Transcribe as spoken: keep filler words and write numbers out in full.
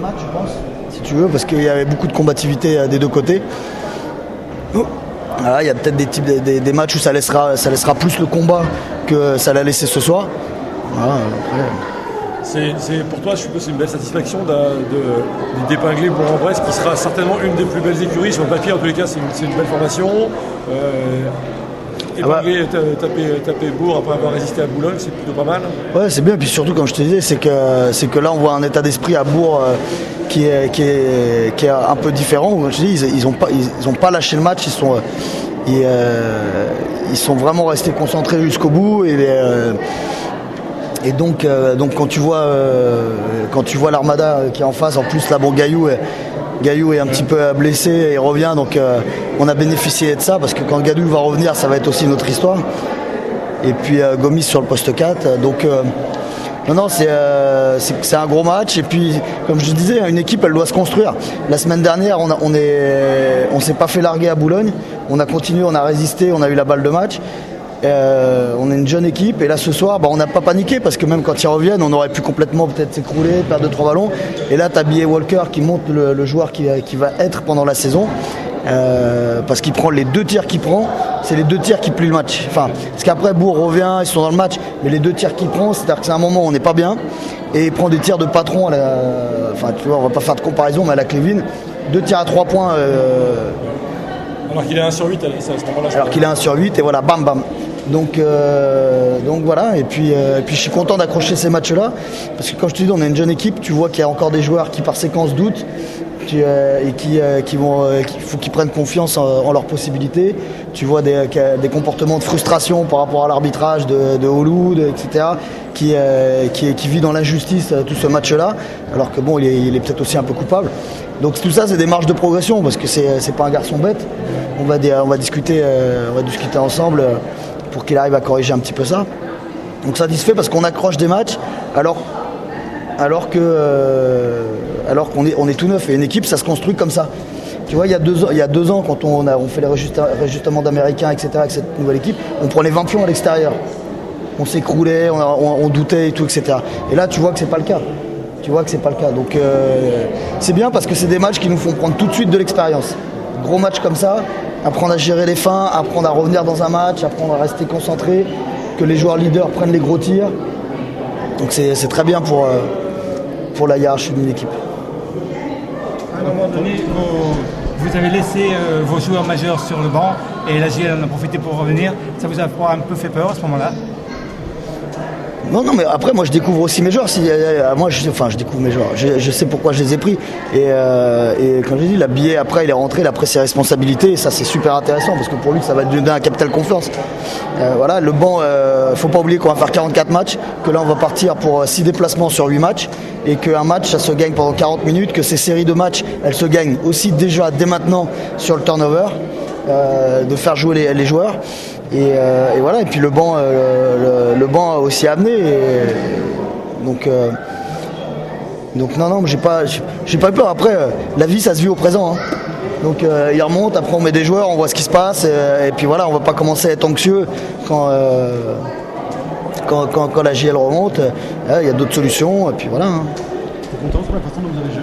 match, je pense, si tu veux, parce qu'il y avait beaucoup de combativité des deux côtés. Voilà, il y a peut-être des, types, des, des matchs où ça laissera, ça laissera plus le combat que ça l'a laissé ce soir. Voilà, après... C'est, c'est, pour toi, je suppose, c'est une belle satisfaction de, de, d'épingler Bourg-en-Bresse, qui sera certainement une des plus belles écuries. Sur le papier, en tous les cas, c'est une, c'est une belle formation. Euh, épingler, ah bah. taper, taper Bourg après avoir résisté à Boulogne, c'est plutôt pas mal. Ouais, c'est bien. Puis surtout, comme je te disais, c'est que, c'est que là, on voit un état d'esprit à Bourg euh, qui, est, qui, est, qui est un peu différent. Comme je te dis, ils n'ont pas, ils, ils ont pas lâché le match. Ils sont, ils, euh, ils sont vraiment restés concentrés jusqu'au bout. Et les, euh, Et donc, euh, donc quand tu vois, euh, quand tu vois l'Armada qui est en face, en plus là, bon, Gaillou est, Gaillou est un petit peu blessé et il revient, donc euh, on a bénéficié de ça parce que quand Gaillou va revenir, ça va être aussi notre histoire. Et puis euh, Gomis sur le poste quatre, donc euh, non, non, c'est, euh, c'est, c'est un gros match. Et puis, comme je disais, une équipe, elle doit se construire. La semaine dernière, on, a, on est, on s'est pas fait larguer à Boulogne. On a continué, on a résisté, on a eu la balle de match. Euh, on est une jeune équipe et là ce soir bah, on n'a pas paniqué parce que même quand ils reviennent on aurait pu complètement peut-être s'écrouler, perdre deux trois ballons et là tu as Billy Walker qui monte le, le joueur qui, qui va être pendant la saison euh, parce qu'il prend les deux tirs qu'il prend, c'est les deux tirs qui plient le match, enfin parce qu'après Bourg revient, ils sont dans le match mais les deux tirs qu'il prend, c'est-à-dire que c'est un moment où on n'est pas bien et il prend des tirs de patron à la, enfin tu vois on va pas faire de comparaison mais à la Clévin, deux tirs à trois points euh, alors qu'il est un sur huit à ce moment-là. Alors qu'il est un sur huit et voilà bam bam. Donc, euh, donc voilà, et puis, euh, et puis je suis content d'accrocher ces matchs-là, parce que comme je te dis, on est une jeune équipe, tu vois qu'il y a encore des joueurs qui par séquence doutent, qui, euh, et qui, euh, qui vont, euh, qu'il faut qu'ils prennent confiance en, en leurs possibilités. Tu vois des, des comportements de frustration par rapport à l'arbitrage de, de Holoud, et cetera, qui, euh, qui, qui vit dans l'injustice tout ce match-là, alors que bon, il est, il est peut-être aussi un peu coupable. Donc tout ça, c'est des marges de progression, parce que c'est, c'est pas un garçon bête. On va, on va discuter, euh, on va discuter ensemble. Pour qu'il arrive à corriger un petit peu ça. Donc satisfait parce qu'on accroche des matchs alors, alors, que, euh, alors qu'on est, on est tout neuf et une équipe ça se construit comme ça. Tu vois, il y a deux ans, il y a deux ans quand on, a, on fait les réajustements d'Américains, et cetera avec cette nouvelle équipe, on prenait vingt pions à l'extérieur. On s'écroulait, on, on, on doutait et tout, et cetera. Et là tu vois que c'est pas le cas. Tu vois que c'est pas le cas. Donc euh, c'est bien parce que c'est des matchs qui nous font prendre tout de suite de l'expérience. Gros match comme ça, apprendre à gérer les fins, apprendre à revenir dans un match, apprendre à rester concentré, que les joueurs leaders prennent les gros tirs. Donc c'est, c'est très bien pour, euh, pour la hiérarchie d'une équipe. À un moment donné, vous, vous avez laissé euh, vos joueurs majeurs sur le banc et la J L en a profité pour revenir. Ça vous a un peu fait peur à ce moment-là ? Non, non, mais après, moi, je découvre aussi mes joueurs. Si, euh, moi, je, enfin, je découvre mes joueurs. Je, je sais pourquoi je les ai pris. Et, euh, et comme j'ai dit, la billet, après, il est rentré, il a pris ses responsabilités. Et ça, c'est super intéressant parce que pour lui, ça va donner un capital confiance. Euh, voilà, le banc, euh, faut pas oublier qu'on va faire quarante-quatre matchs, que là, on va partir pour six déplacements sur huit matchs. Et qu'un match, ça se gagne pendant quarante minutes. Que ces séries de matchs, elles se gagnent aussi déjà, dès maintenant, sur le turnover. Euh, de faire jouer les, les joueurs. Et, euh, et voilà, et puis le banc, euh, le, le banc a aussi amené. Et, donc, euh, donc non, non, mais j'ai pas, j'ai, j'ai pas peur. Après, euh, la vie, ça se vit au présent. Hein. Donc euh, il remonte, après on met des joueurs, on voit ce qui se passe. Et, et puis voilà, on va pas commencer à être anxieux quand, euh, quand, quand, quand la J L remonte. Il euh, y a d'autres solutions. Et puis voilà. Hein. T'es content sur la façon dont vous avez géré